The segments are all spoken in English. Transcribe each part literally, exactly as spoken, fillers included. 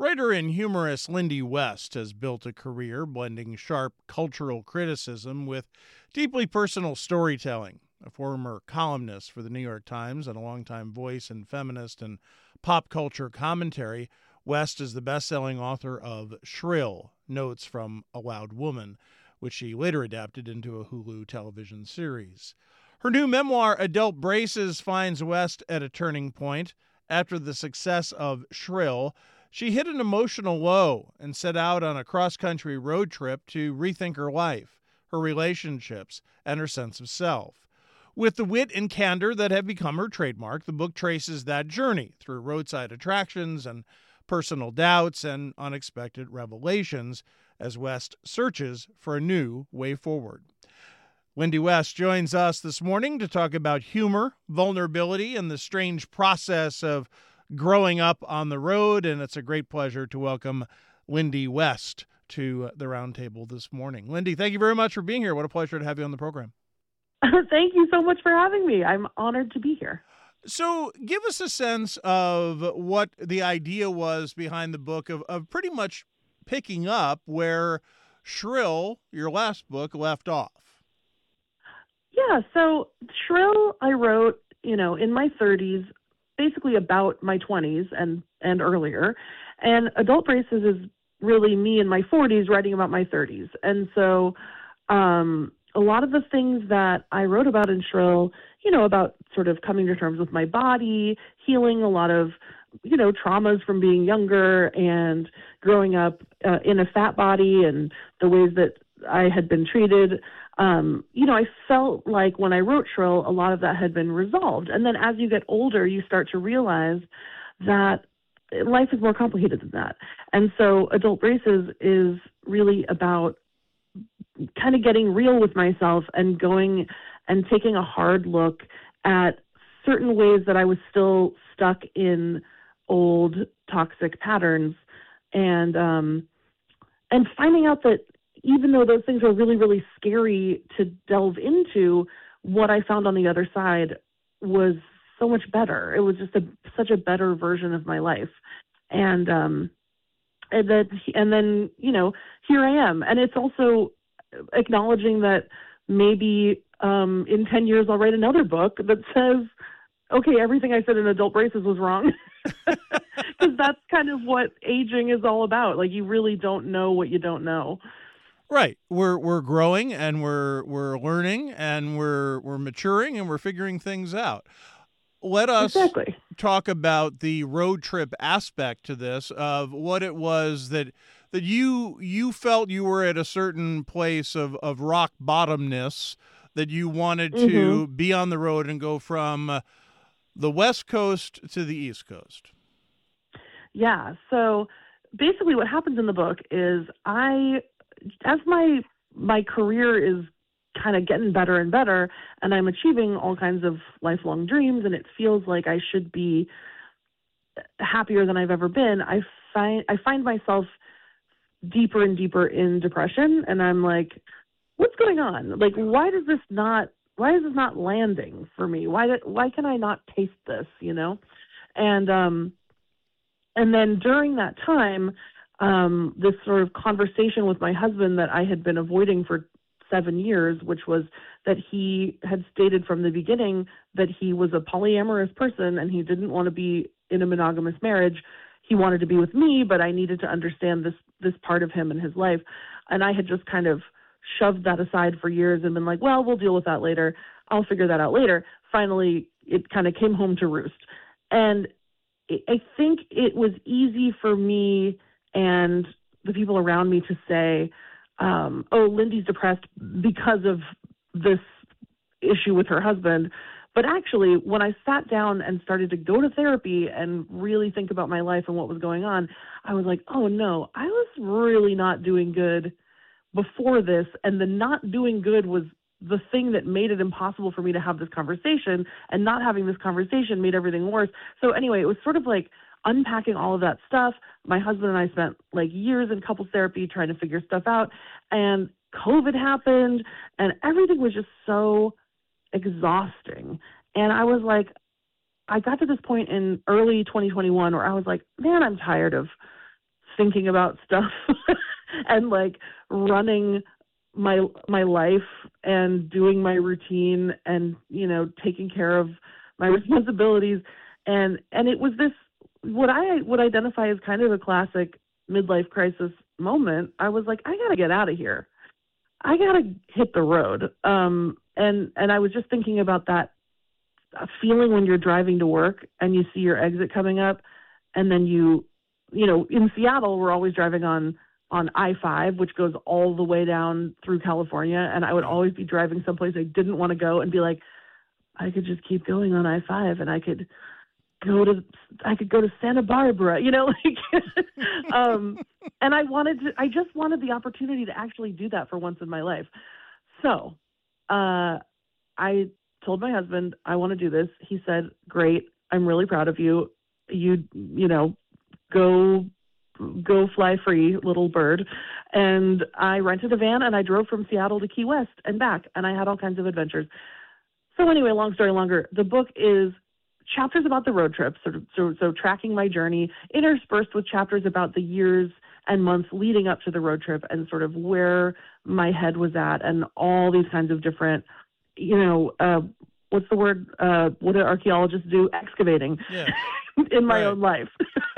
Writer and humorist Lindy West has built a career blending sharp cultural criticism with deeply personal storytelling. A former columnist for the New York Times and a longtime voice in feminist and pop culture commentary, West is the best-selling author of Shrill, Notes from a Loud Woman, which she later adapted into a Hulu television series. Her new memoir, Adult Braces, finds West at a turning point. After the success of Shrill, she hit an emotional low and set out on a cross-country road trip to rethink her life, her relationships, and her sense of self. With the wit and candor that have become her trademark, the book traces that journey through roadside attractions and personal doubts and unexpected revelations as West searches for a new way forward. Lindy West joins us this morning to talk about humor, vulnerability, and the strange process of growing up on the road, and it's a great pleasure to welcome Lindy West to the roundtable this morning. Lindy, thank you very much for being here. What a pleasure to have you on the program. Thank you so much for having me. I'm honored to be here. So give us a sense of what the idea was behind the book of, of pretty much picking up where Shrill, your last book, left off. Yeah, so Shrill I wrote, you know, in my thirties, basically about my twenties and, and earlier. And Adult Braces is really me in my forties writing about my thirties. And so um, a lot of the things that I wrote about in Shrill, you know, about sort of coming to terms with my body, healing a lot of, you know, traumas from being younger and growing up uh, in a fat body and the ways that I had been treated. Um, you know, I felt like when I wrote Shrill, a lot of that had been resolved. And then as you get older, you start to realize that life is more complicated than that. And so Adult Braces is really about kind of getting real with myself and going and taking a hard look at certain ways that I was still stuck in old toxic patterns and, um, and finding out that even though those things are really, really scary to delve into, what I found on the other side was so much better. It was just a, such a better version of my life. And, um, and then, and then, you know, here I am. And it's also acknowledging that maybe um, in ten years, I'll write another book that says, okay, everything I said in Adult Braces was wrong. Because that's kind of what aging is all about. Like, you really don't know what you don't know. Right. We're we're growing and we're we're learning and we're we're maturing and we're figuring things out. Let us exactly. talk about the road trip aspect to this, of what it was that that you you felt you were at a certain place of, of rock bottomness, that you wanted to Mm-hmm. be on the road and go from uh, the West Coast to the East Coast. Yeah. So basically what happens in the book is I, as my my career is kind of getting better and better, and I'm achieving all kinds of lifelong dreams, and it feels like I should be happier than I've ever been, I find I find myself deeper and deeper in depression, and I'm like, what's going on? Like, why does this not why is this not landing for me? Why did, why can I not taste this, you know? And um and then during that time, um, this sort of conversation with my husband that I had been avoiding for seven years, which was that he had stated from the beginning that he was a polyamorous person and he didn't want to be in a monogamous marriage. He wanted to be with me, but I needed to understand this, this part of him in his life. And I had just kind of shoved that aside for years and been like, well, we'll deal with that later. I'll figure that out later. Finally, it kind of came home to roost. And I think it was easy for me and the people around me to say, um, oh, Lindy's depressed because of this issue with her husband. But actually, when I sat down and started to go to therapy and really think about my life and what was going on, I was like, oh, no, I was really not doing good before this. And the not doing good was the thing that made it impossible for me to have this conversation, and not having this conversation made everything worse. So anyway, it was sort of like unpacking all of that stuff. My husband and I spent like years in couples therapy trying to figure stuff out, and COVID happened and everything was just so exhausting. And I was like, I got to this point in early twenty twenty-one where I was like, man, I'm tired of thinking about stuff and like running my my life and doing my routine and, you know, taking care of my responsibilities. And and it was this, what I would identify as kind of a classic midlife crisis moment. I was like, I got to get out of here. I got to hit the road. Um, and, and I was just thinking about that feeling when you're driving to work and you see your exit coming up, and then you, you know, in Seattle, we're always driving on, on I five, which goes all the way down through California. And I would always be driving someplace I didn't want to go and be like, I could just keep going on I five and I could go to, I could go to Santa Barbara, you know, like, um, and I wanted to, I just wanted the opportunity to actually do that for once in my life. So, uh, I told my husband, I want to do this. He said, great. I'm really proud of you. You, you know, go, go fly free, little bird. And I rented a van and I drove from Seattle to Key West and back, and I had all kinds of adventures. So anyway, long story longer, the book is chapters about the road trip, sort of, so, so tracking my journey, interspersed with chapters about the years and months leading up to the road trip and sort of where my head was at and all these kinds of different, you know, uh, what's the word, uh, what do archaeologists do? Excavating Yeah. in my Right. own life.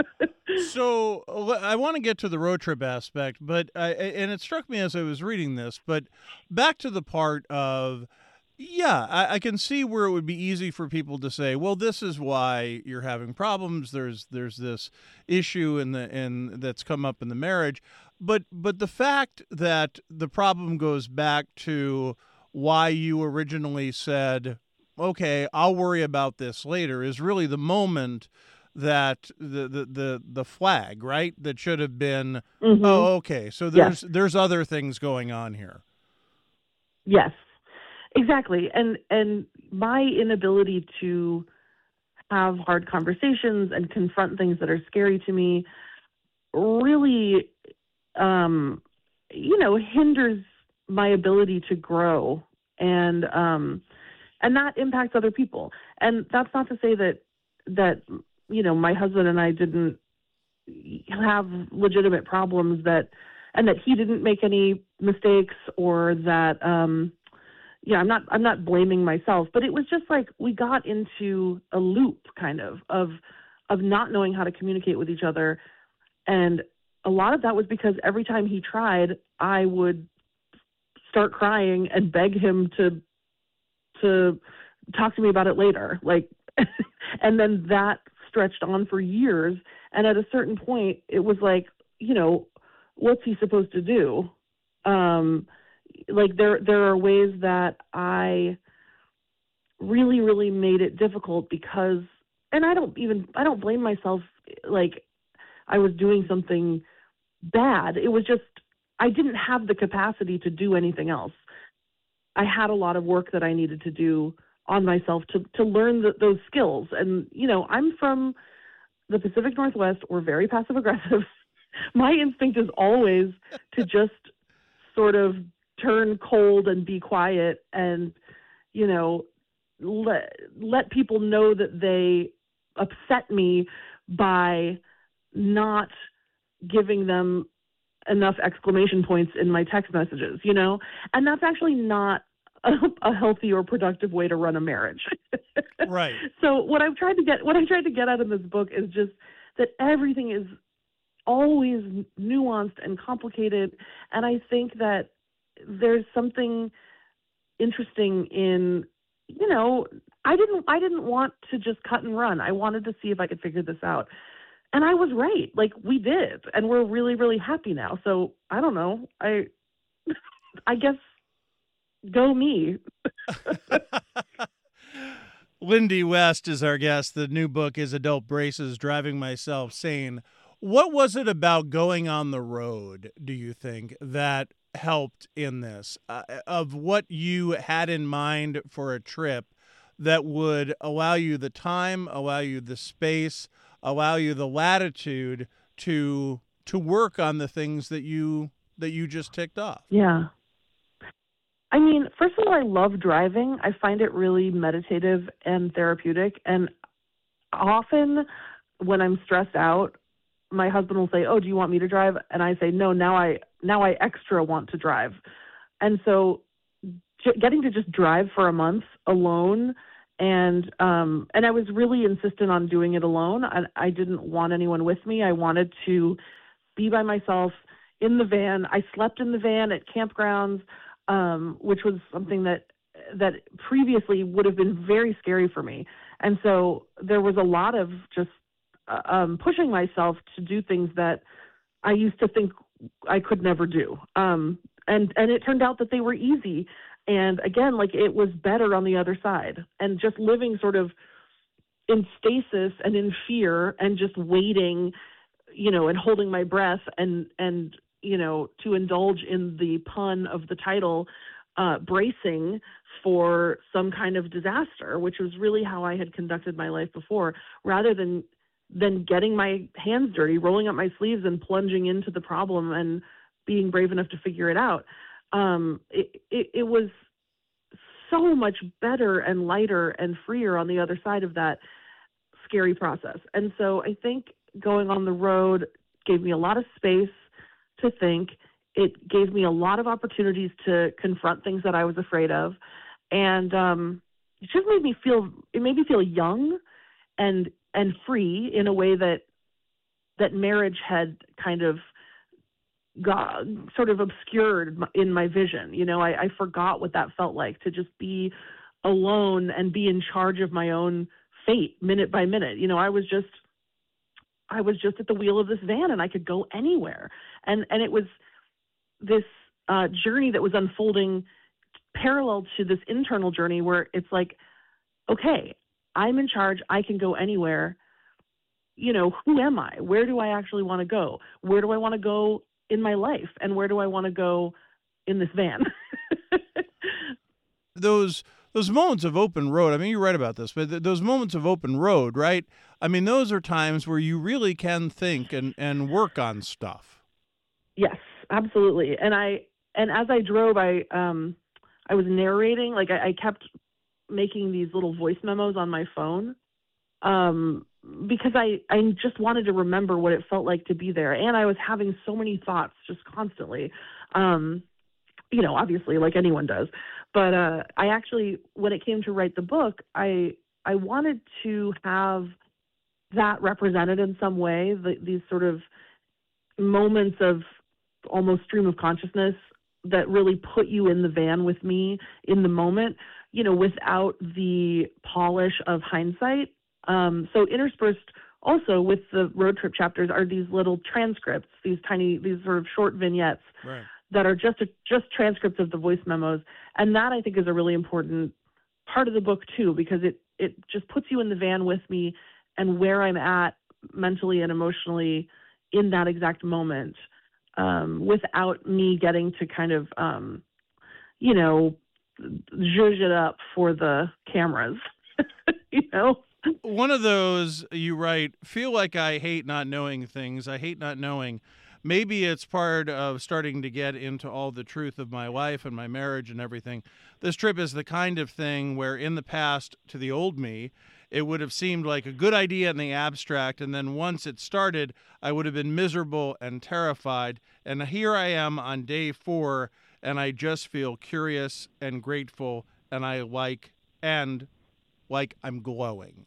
So I want to get to the road trip aspect, but I, and it struck me as I was reading this, but back to the part of, yeah, I, I can see where it would be easy for people to say, well, this is why you're having problems. There's there's this issue in the in that's come up in the marriage, but but the fact that the problem goes back to why you originally said, okay, I'll worry about this later, is really the moment that the the the, the flag, right? That should have been, Mm-hmm. oh, okay, so there's Yes. there's other things going on here. Yes, exactly. And and my inability to have hard conversations and confront things that are scary to me really, um, you know, hinders my ability to grow, and um, and that impacts other people. And that's not to say that that you know my husband and I didn't have legitimate problems, that and that he didn't make any mistakes, or that um, yeah, I'm not I'm not blaming myself, but it was just like we got into a loop kind of of of not knowing how to communicate with each other. And a lot of that was because every time he tried, I would start crying and beg him to to talk to me about it later. Like and then that stretched on for years. And at a certain point it was like, you know, what's he supposed to do? Um like there there are ways that I really, really made it difficult because, and I don't even I don't blame myself like I was doing something bad. It was just I didn't have the capacity to do anything else. I had a lot of work that I needed to do on myself to to learn the, those skills. And you know, I'm from the Pacific Northwest. We're very passive aggressive. My instinct is always to just sort of turn cold and be quiet, and you know, let let people know that they upset me by not giving them enough exclamation points in my text messages, you know? And that's actually not a, a healthy or productive way to run a marriage. Right. So what I've tried to get, what I tried to get out in this book is just that everything is always nuanced and complicated. And I think that there's something interesting in, you know, I didn't, I didn't want to just cut and run. I wanted to see if I could figure this out. And I was right. Like we did, and we're really, really happy now. So I don't know. I, I guess, go me. Lindy West is our guest. The new book is Adult Braces: Driving Myself Sane. What was it about going on the road, do you think, that helped in this? Uh, of what you had in mind for a trip that would allow you the time, allow you the space, allow you the latitude to to work on the things that you that you just ticked off? Yeah. I mean, first of all, I love driving. I find it really meditative and therapeutic. And often when I'm stressed out, my husband will say, "Oh, do you want me to drive?" And I say, "No, now I now I extra want to drive." And so j- getting to just drive for a month alone, and um and I was really insistent on doing it alone. I, I didn't want anyone with me. I wanted to be by myself in the van. I slept in the van at campgrounds, um, which was something that that previously would have been very scary for me. And so there was a lot of just uh, um, pushing myself to do things that I used to think I could never do. Um, and, and it turned out that they were easy. And again, like it was better on the other side. And just living sort of in stasis and in fear and just waiting, you know, and holding my breath and, and, you know, to indulge in the pun of the title, uh, bracing for some kind of disaster, which was really how I had conducted my life before, rather than, than getting my hands dirty, rolling up my sleeves and plunging into the problem and being brave enough to figure it out. Um, it, it, it was so much better and lighter and freer on the other side of that scary process. And so I think going on the road gave me a lot of space to think. It gave me a lot of opportunities to confront things that I was afraid of. And um, it just made me feel, it made me feel young and, and free in a way that, that marriage had kind of got sort of obscured in my vision. You know, I, I forgot what that felt like, to just be alone and be in charge of my own fate minute by minute. You know, I was just, I was just at the wheel of this van and I could go anywhere. And, and it was this uh, journey that was unfolding parallel to this internal journey where it's like, okay, I'm in charge. I can go anywhere. You know, who am I? Where do I actually want to go? Where do I want to go in my life? And where do I want to go in this van? Those those moments of open road, I mean, you're right about this, but th- those moments of open road, right? I mean, those are times where you really can think and, and work on stuff. Yes, absolutely. And I, and as I drove, I, um, I was narrating, like I, I kept making these little voice memos on my phone, um, because I, I just wanted to remember what it felt like to be there. And I was having so many thoughts just constantly, um, you know, obviously like anyone does. But uh, I actually, when it came to write the book, I I wanted to have that represented in some way, the, these sort of moments of almost stream of consciousness that really put you in the van with me in the moment, you know, without the polish of hindsight. Um, so interspersed also with the road trip chapters are these little transcripts, these tiny, these sort of short vignettes. Right. That are just a, just transcripts of the voice memos. And that, I think, is a really important part of the book, too, because it, it just puts you in the van with me and where I'm at mentally and emotionally in that exact moment, um, without me getting to kind of, um, you know, zhuzh it up for the cameras, you know? One of those, you write, feel like I hate not knowing things. I hate not knowing. Maybe it's part of starting to get into all the truth of my life and my marriage and everything. This trip is the kind of thing where in the past, to the old me, it would have seemed like a good idea in the abstract. And then once it started, I would have been miserable and terrified. And here I am on day four, and I just feel curious and grateful. And I like, and like I'm glowing.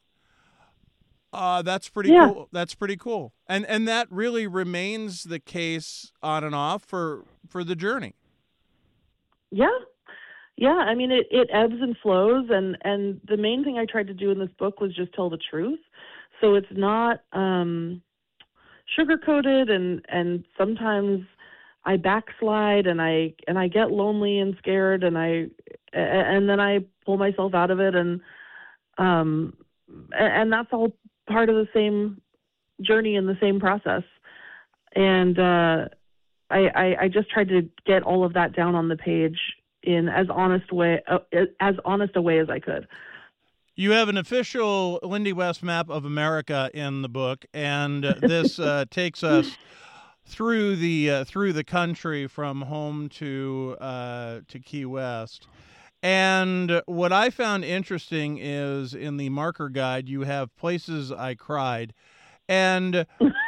Uh, that's pretty Yeah. cool. That's pretty cool. And and that really remains the case on and off for for the journey. Yeah. Yeah. I mean, it, it ebbs and flows. And, and the main thing I tried to do in this book was just tell the truth. So it's not um, sugar-coated, and, and sometimes I backslide and I, and I get lonely and scared, and I, and then I pull myself out of it. And, um, and that's all part of the same journey and the same process. And uh, I, I, I just tried to get all of that down on the page in as honest way, uh, as honest a way as I could. You have an official Lindy West map of America in the book, and uh, this uh, takes us through the uh, through the country from home to uh, to Key West. And what I found interesting is in the marker guide, you have places I cried. And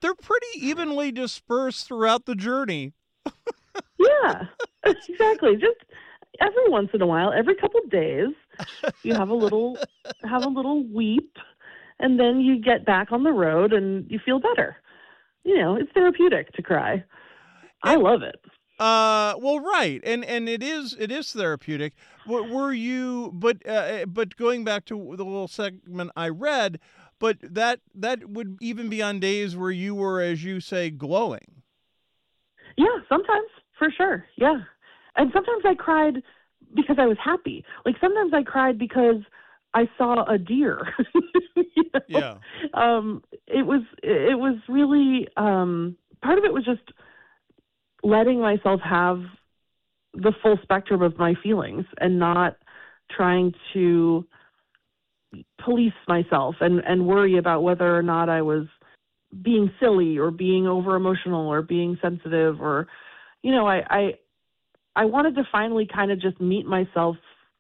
they're pretty evenly dispersed throughout the journey. Yeah, exactly. Just every once in a while, every couple of days, you have a little have a little weep, and then you get back on the road and you feel better. You know, it's therapeutic to cry. I And, love it. Uh, well, right, and and it is it is therapeutic. Were, were you? But uh, but going back to the little segment I read, but that that would even be on days where you were, as you say, glowing. Yeah, sometimes, for sure. Yeah. And sometimes I cried because I was happy. Like sometimes I cried because I saw a deer. You know? Yeah. Um, it was it was really um, part of it was just letting myself have the full spectrum of my feelings and not trying to police myself and, and worry about whether or not I was being silly or being over emotional or being sensitive or, you know, I, I, I wanted to finally kind of just meet myself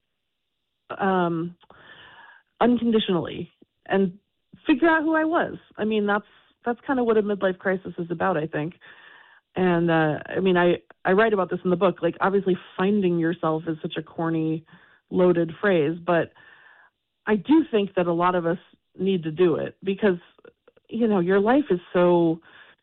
um, unconditionally and figure out who I was. I mean, that's, that's kind of what a midlife crisis is about, I think. And, uh, I mean, I, I write about this in the book, like obviously finding yourself is such a corny, loaded phrase, but I do think that a lot of us need to do it because, you know, your life is so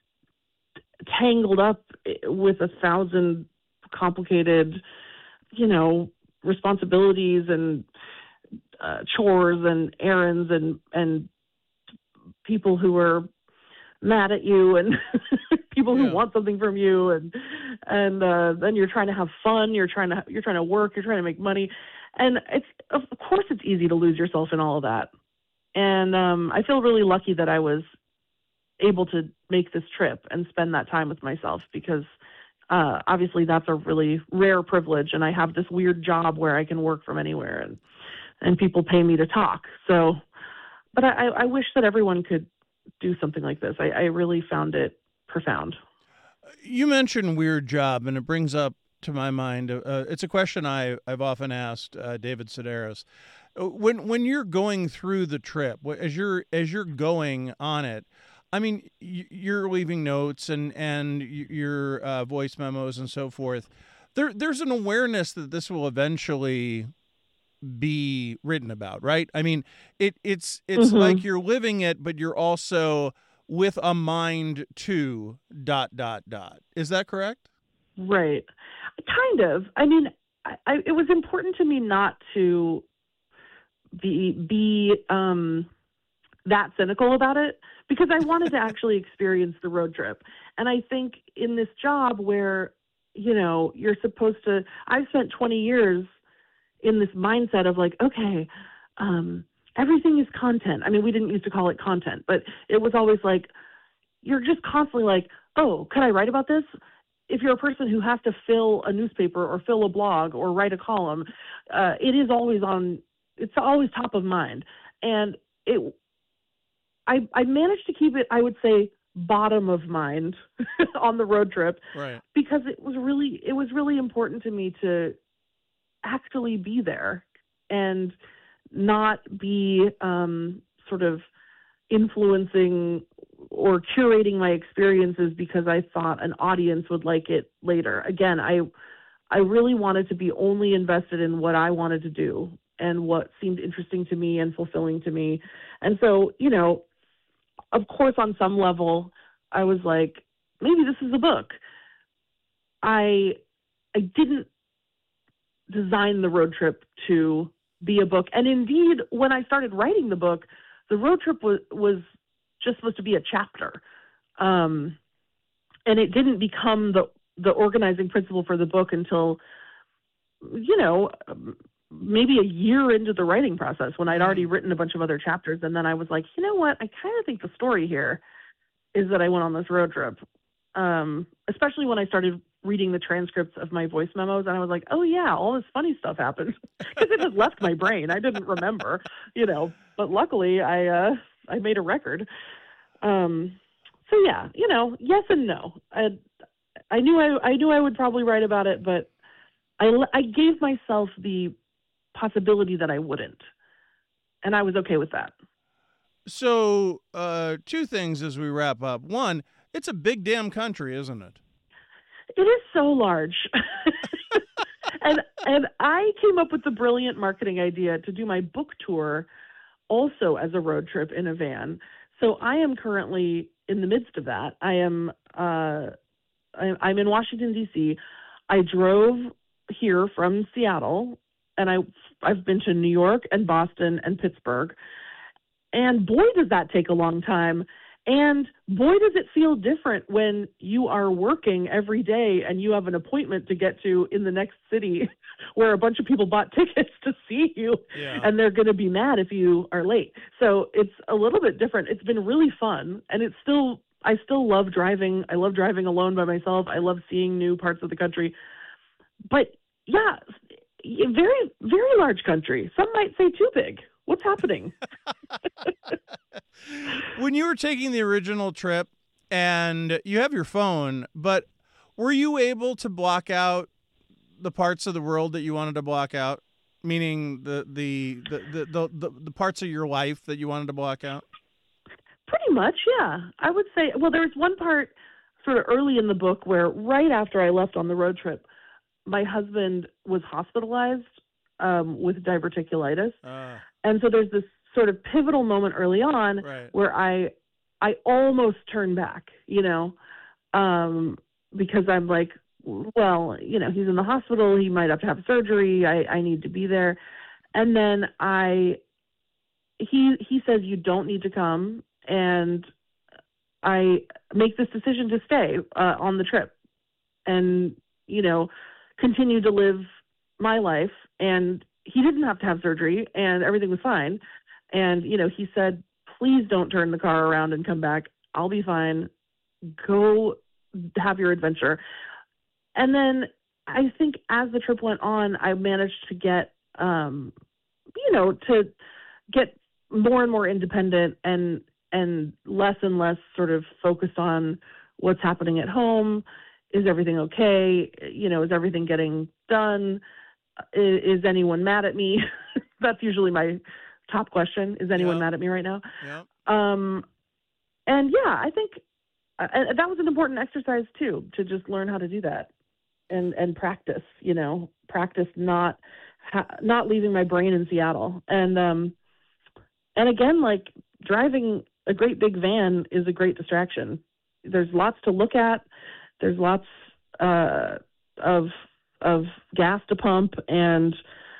tangled up with a thousand complicated, you know, responsibilities and uh, chores and errands and, and people who are mad at you and people who Yeah. want something from you. And, and, uh, then you're trying to have fun. You're trying to, you're trying to work, you're trying to make money. And it's, of course it's easy to lose yourself in all of that. And, um, I feel really lucky that I was able to make this trip and spend that time with myself because, uh, obviously that's a really rare privilege. And I have this weird job where I can work from anywhere and, and people pay me to talk. So, but I, I wish that everyone could do something like this. I, I really found it profound. You mentioned weird job, and it brings up to my mind. Uh, it's a question I I've often asked uh, David Sedaris. When when you're going through the trip, as you're as you're going on it, I mean, you're leaving notes and and your uh, voice memos and so forth. There there's an awareness that this will eventually be written about, right? I mean, it it's it's Mm-hmm. like you're living it, but you're also with a mind to dot dot dot. Is that correct? Right. Kind of. I mean, I, I, it was important to me not to be be um, that cynical about it because I wanted to actually experience the road trip. And I think in this job where, you know, you're supposed to, I've spent twenty years in this mindset of like, okay, um, everything is content. I mean, we didn't used to call it content, but it was always like, you're just constantly like, oh, could I write about this? If you're a person who has to fill a newspaper or fill a blog or write a column, uh, it is always on, it's always top of mind. And it, I, I managed to keep it, I would say, bottom of mind on the road trip, right? Because it was really, it was really important to me to actually be there and not be um, sort of influencing or curating my experiences because I thought an audience would like it later. Again, I I really wanted to be only invested in what I wanted to do and what seemed interesting to me and fulfilling to me. And so, you know, of course, on some level, I was like, maybe this is a book. I I didn't design the road trip to be a book. And indeed, when I started writing the book, the road trip was, was just supposed to be a chapter. Um, and it didn't become the, the organizing principle for the book until, you know, maybe a year into the writing process when I'd already written a bunch of other chapters. And then I was like, you know what? I kind of think the story here is that I went on this road trip. Um, especially when I started reading the transcripts of my voice memos, and I was like, oh yeah, all this funny stuff happened because it just left my brain. I didn't remember, you know, but luckily I, uh, I made a record. Um, so yeah, you know, yes and no. I, I knew I, I knew I would probably write about it, but I, I gave myself the possibility that I wouldn't, and I was okay with that. So, uh, two things as we wrap up. One, it's a big damn country, isn't it? It is so large. and and I came up with the brilliant marketing idea to do my book tour also as a road trip in a van. So I am currently in the midst of that. I am uh, I, I'm in Washington, D C. I drove here from Seattle, and I I've been to New York and Boston and Pittsburgh. And boy, does that take a long time. And boy, does it feel different when you are working every day and you have an appointment to get to in the next city where a bunch of people bought tickets to see you, Yeah. and they're going to be mad if you are late. So it's a little bit different. It's been really fun, and it's still, I still love driving. I love driving alone by myself. I love seeing new parts of the country. But yeah, very, very large country. Some might say too big. What's happening? When you were taking the original trip and you have your phone, but were you able to block out the parts of the world that you wanted to block out? Meaning the the the the, the, the, the parts of your life that you wanted to block out? Pretty much, yeah. I would say, well, there was one part sort of early in the book where right after I left on the road trip, my husband was hospitalized um, with diverticulitis. Uh, And so there's this sort of pivotal moment early on right. where I I almost turned back, you know, um, because I'm like, well, you know, he's in the hospital. He might have to have surgery. I, I need to be there. And then I, he he says, you don't need to come. And I make this decision to stay uh, on the trip and, you know, continue to live my life. And he didn't have to have surgery, and everything was fine. And, you know, he said, please don't turn the car around and come back. I'll be fine. Go have your adventure. And then I think as the trip went on, I managed to get, um, you know, to get more and more independent and, and less and less sort of focused on what's happening at home. Is everything okay? You know, is everything getting done? Is, is anyone mad at me? That's usually my top question. Is anyone Yep. mad at me right now? Yep. Um, and yeah, I think uh, and that was an important exercise too, to just learn how to do that and, and practice, you know, practice not, ha- not leaving my brain in Seattle. And, um, and again, like driving a great big van is a great distraction. There's lots to look at. There's lots, uh, of, of gas to pump and,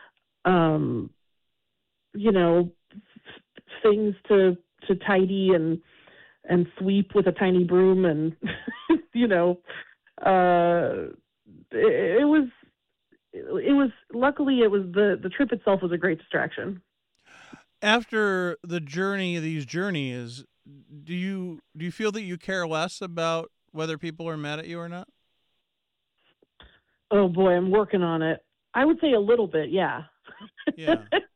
um, you know, things to, to tidy and, and sweep with a tiny broom. And, you know, uh, it, it was, it was, luckily it was the, the trip itself was a great distraction. After the journey, these journeys, do you, do you feel that you care less about whether people are mad at you or not? Oh boy, I'm working on it. I would say a little bit. Yeah. Yeah.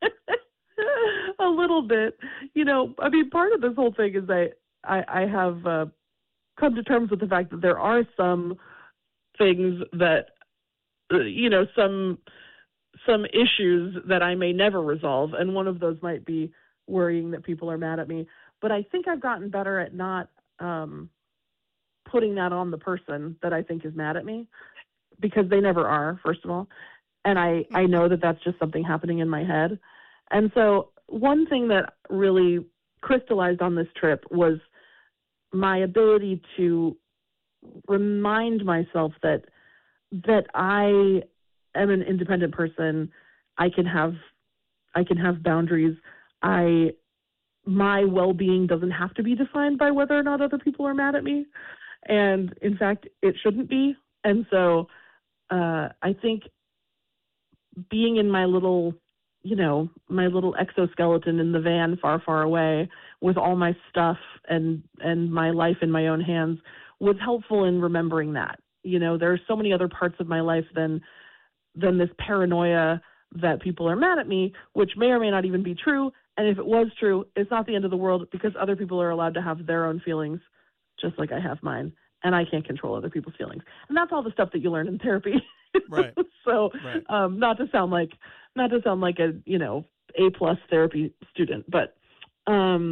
A little bit. You know, I mean, part of this whole thing is I, I, I have uh, come to terms with the fact that there are some things that, uh, you know, some, some issues that I may never resolve. And one of those might be worrying that people are mad at me. But I think I've gotten better at not um, putting that on the person that I think is mad at me, because they never are, first of all. And I, I know that that's just something happening in my head. And so one thing that really crystallized on this trip was my ability to remind myself that, that I am an independent person. I can have, I can have boundaries. I, my well-being doesn't have to be defined by whether or not other people are mad at me. And in fact, it shouldn't be. And so uh, I think being in my little, you know, my little exoskeleton in the van far, far away with all my stuff and, and my life in my own hands was helpful in remembering that. You know, there are so many other parts of my life than, than this paranoia that people are mad at me, which may or may not even be true. And if it was true, it's not the end of the world, because other people are allowed to have their own feelings, just like I have mine. And I can't control other people's feelings. And that's all the stuff that you learn in therapy. Right. So, Right. um, not to sound like, not to sound like a, you know, A plus therapy student, but, um,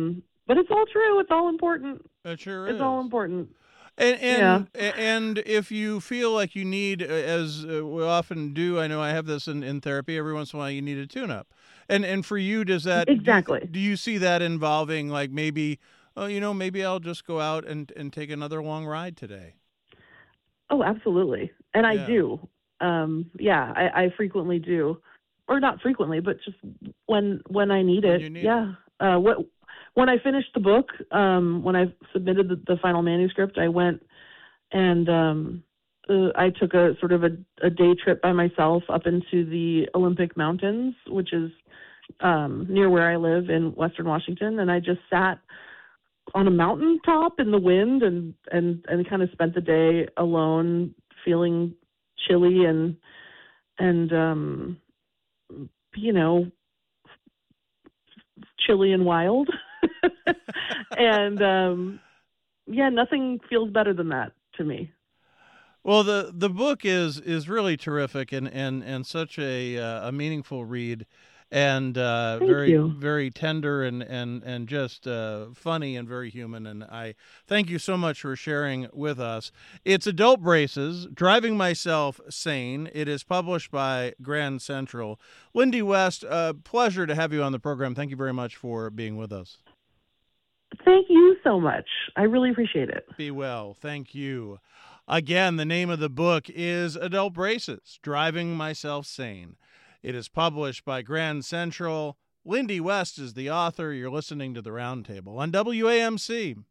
But it's all true. It's all important. It sure It's is. all important. And and Yeah. and if you feel like you need, uh, as uh, we often do, I know I have this in, in therapy. Every once in a while, you need a tune-up. And and for you, does that do you, Exactly. do you see that involving like maybe, oh, you know, maybe I'll just go out and and take another long ride today? Oh, absolutely. And I Yeah. do. Um, yeah, I, I frequently do, or not frequently, but just when when I need When it. you need it. Yeah. Uh, what when I finished the book, um, when I submitted the, the final manuscript, I went and um, uh, I took a sort of a, a day trip by myself up into the Olympic Mountains, which is um, near where I live in Western Washington, and I just sat on a mountaintop in the wind and and and kind of spent the day alone, feeling chilly and and um you know chilly and wild. And um yeah, nothing feels better than that to me. Well, the the book is is really terrific and and and such a uh, a meaningful read, and uh, Thank very you. very tender and and and just uh, funny and very human. And I thank you so much for sharing with us. It's Adult Braces: Driving Myself Sane. It is published by Grand Central. Lindy West, uh, pleasure to have you on the program. Thank you very much for being with us. Thank you so much. I really appreciate it. Be well. Thank you. Again, the name of the book is Adult Braces: Driving Myself Sane. It is published by Grand Central. Lindy West is the author. You're listening to The Roundtable on W A M C.